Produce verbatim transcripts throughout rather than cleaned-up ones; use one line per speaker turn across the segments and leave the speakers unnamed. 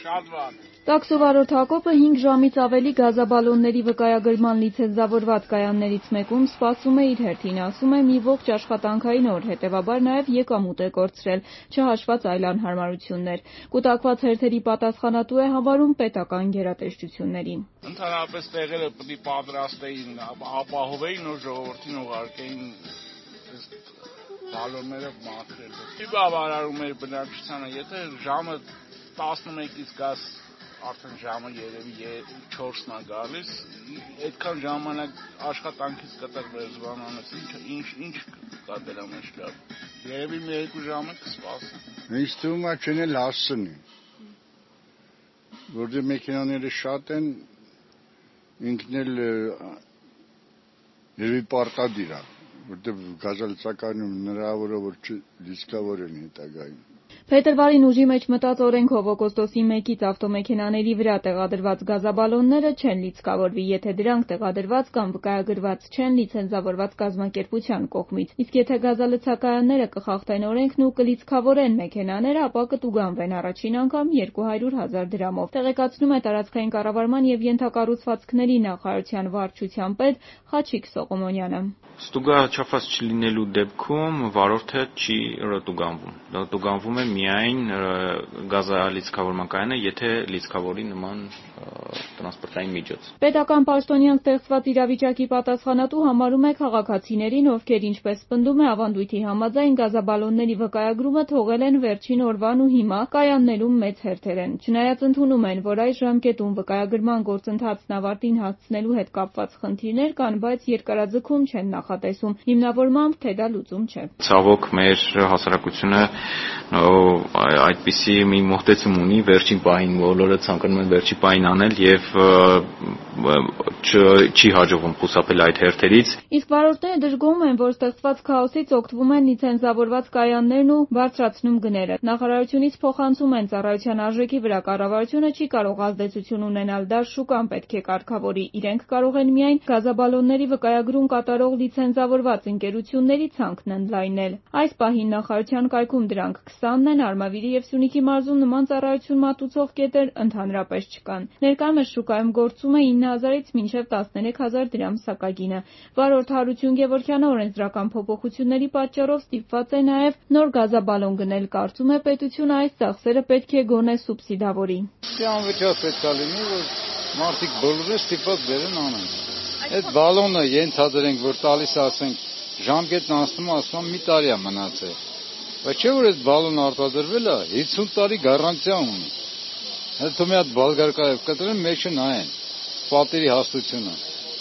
Շատ վատ։
Տաքսո վարորդ Հակոբը հինգ ժամից ավելի գազաբալոնների վկայագրման լիցենզավորված կայաններից մեկում սպասում է իր հերթին, ասում է մի ողջ աշխատանքային օր, հետևաբար նաև եկամուտ է կորցրել, չհաշված այլ անհարմարություններ։ Կուտակված հերթերի պատասխանատու է համարում պետական գերատեսչություններին։
Ընդհանրապես տեղերը պետք է պատրաստեին, ապահովեին, որ ժողովրդին ուղարկեին բալոնները մաքրել։ Չի բավարարում մեր բնակչությանը, եթե ժամը տասնմեկից գաս արդեն ժամը երևի չորսն է գալիս, այդքան ժամանակ աշխատանքից կտրվես զբաղանես, ինչ ինչ կա դրա մեջ լավ։ Երևի մի երկու ժամ է կսպասի։
Ինձ թվում է չեն էլ հասցնի։ Որտեղ մեքենաները շատ են, ինքն էլ երևի պարտադիր է, որտեղ գազալցականում հնարավոր է որ չլիցքավորեն հետագային։
Փետրվարին ուժի մեջ մտած օրենքով օգոստոսի մեկից ավտոմեքենաների վրա տեղադրված գազաբալոնները չեն լիցքավորվի, եթե դրանք տեղադրված կամ վկայագրված չեն լիցենզավորված կազմակերպության կողմից, իսկ եթե գազալցակայանները կխախտեն օրենքն ու կլիցքավորեն մեքենաները, ապա կտուգանվեն առաջին անգամ երկու հարյուր հազար դրամով, տեղեկացնում է տարածքային կառավարման եւ ենթակառուցվածքների նախարարության վարչության պետ Խաչիկ Սողոմոնյանը։
Ստուգա չափած չլինելու դեպքում վարորդը չի տուգանվում։ Տուգանվում է միայն գազալիցքավորման կայանը, եթե լիցքավորի նման տրանսպորտային միջոց։
Պետական պաշտոնյան ստեղծված իրավիճակի պատասխանատու համարում է քաղաքացիներին, ովքեր ինչպես պնդում է ավանդույթի համաձայն գազաբալոնների վկայագրումը թողել են վերջին օրվան ու հիմա կայաններում մեծ հերթեր են։ Չնայած ընդունում են, որ այս ժամկետում վկայագրման գործընթացն ավարտին հասցնելու հետ կապված խնդիրներ կան, բայց երկարաձգում չեն նախատեսում, հիմնավորմամբ թե դա լուծում չէ։
Ցավոք մեր հասարակությունը այդպիսի մի մոտեցում ունի վերջին պահին, բոլորը ցանկանում են վերջի պահին անել եւ չի հաջողվում խուսափել այդ հերթերից։
Իսկ վարորդները դժգոհում են, որ ստեղծված քաոսից օգտվում են լիցենզավորված կայաններն ու բարձրացնում գները։ Նախարարությունից փոխանցում են ծառայության արժեքի վրա կառավարությունը չի կարող ազդեցություն ունենալ, դա շուկան պետք է կարգավորի։ Իրենք կարող են միայն գազաբալոնների վկայագրում կատարող լիցենզավորված ընկերությունների ցանկն ընդլայնել։ Այս պահին նախարարության կայքում դրանք քսանն են, Արմավիրի եւ Սյունիքի մարզում նման ծառայություն մատուցող կետեր ընդհանրապես չկան։ Ներկայումս շուկայում գործում է ինը հազարից մինչև տասներեք հազար դրամ սակագինը։ Վարորդ Հարություն Գևորգյանը օրենսդրական փոփոխությունների պատճառով ստիպված է նաև նոր գազաբալոն գնել, կարծում է պետությունը այս ծախսերը պետք է գոնե սուբսիդավորի։
Անվճար պետք է լինի, որ մարդիկ բոլորը ստիպված բերեն անեն։ Այդ բալոնը ենթադրենք, որ տալիս ասենք ժամկետն անցնում, ասում մի տարի է մնացել։ Բայց չէ որ այդ բալոնը արտադրվել է հիսուն տարի գարանտիա ունի։ Հետո մի հատ բալգարկայով կտրեն, մեջը նայեն պատերի հաստությունը։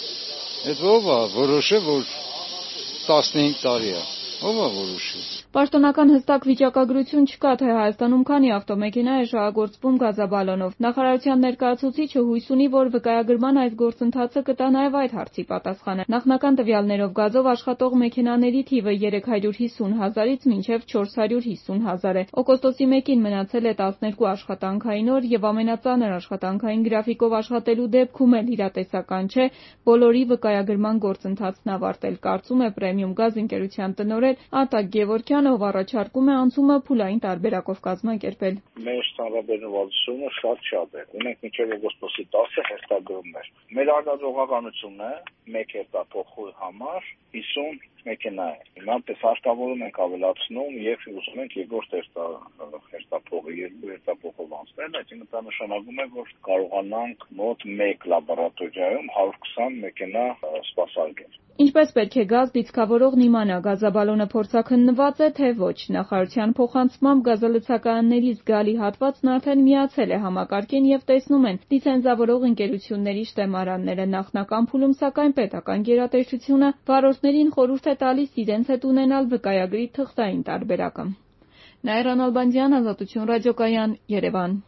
Այդ ով է որոշը, որ տասնհինգ տարի է։ Ով է որոշի։
Պաշտոնական հստակ վիճակագրություն չկա, թե Հայաստանում քանի ավտոմեքենա է շահագործվում գազաբալոնով։ Նախարարության ներկայացուցիչը հույս ունի, որ վկայագրման այս գործընթացը կտա նաև այդ հարցի պատասխանը։ Նախնական տվյալներով գազով աշխատող մեքենաների թիվը երեք հարյուր հիսուն հազարից մինչև չորս հարյուր հիսուն հազար է։ Օգոստոսի մեկին մնացել է տասներկու աշխատանքային օր եւ ամենածանր աշխատանքային գրաֆիկով աշխատելու դեպքում էլ իրատեսական չէ բոլորի վկայագրման գործընթացն ավարտել, կարծում է Պրեմիում գազ ընկերության տնօրեն Ատակ Գևորգյանը, ով առաջարկում է անցումը փուլային տարբերակով կազմակերպել։
Մեր ցանրաբերնվածությունը շատ-շատ է։ Ունենք մինչև օգոստոսի տասը հերթագրումներ։ Մեր արտադրողականությունն է մեկ հերթափոխի համար հիսուն մեքենա է։ Հիմա պես հարկավորում ենք ավելացնում եւ ուզում ենք երկրորդ հերթափոխը երկու հերթափոխով անցնել, այսինքն դա նշանակում է, որ կարողանանք մոտ մեկ լաբորատորիայում հարյուր քսան մեքենա սպասարկել։
Ինչպես պետք է գազ լիցքավորողն իմանա, գազաբալոնը փորձաքննված է, թե ոչ։ Նախարարության փոխանցմամբ գազալցակայանների զգալի հատվածն արդեն միացել է համակարգին եւ տեսնում են լիցենզավորող ընկերությունների շտեմարանները։ Նախնական փուլում, սակայն պետական գերատեսչությունը վարորդներին խորհուրդ է տալիս իրենց հետ ունենալ վկայագրի թղթային տարբերակը։ Նաիրա Նալբանդյան, Ազատություն ռադիոկայան, Երևան։